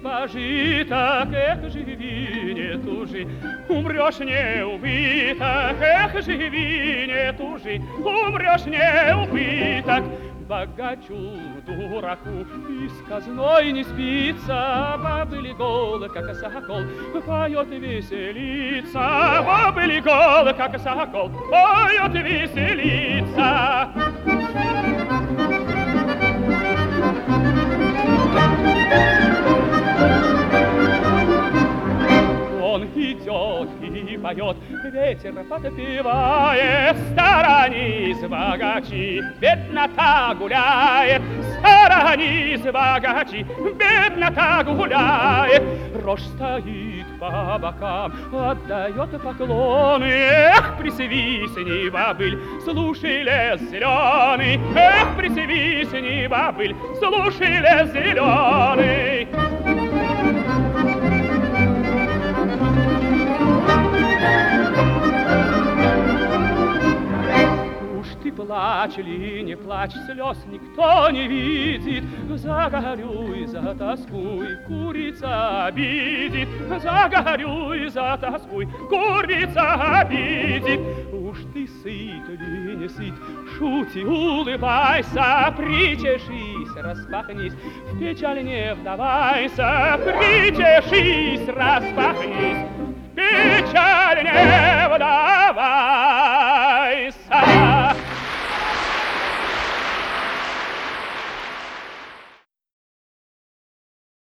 пожиток, эх, живи, не тужи, умрешь не убыток, эх, живи, не тужи, умрешь не убыток. Богачу, дураку, и с казной не спится, бабы гол, как сокол, поет веселится, бабы гол, как сокол, поет веселится. Он идет и поет, ветер подпевает, сторонись, богачи, беднота гуляет, сторонись, богачи, беднота гуляет. Рожь стоит по бокам, отдает поклоны, эх, присвистни, бобыль, слушай, лес зеленый, эх, присвистни, бобыль, слушай, лес зеленый. Ты плачь или не плачь, слез никто не видит. Загорюй, затоскуй, курица обидит. Загорюй, затоскуй, курица обидит. Уж ты сыт или не сыт, шути, улыбайся, причешись, распахнись, в печаль не вдавайся, причешись, распахнись, в печаль не вдавайся.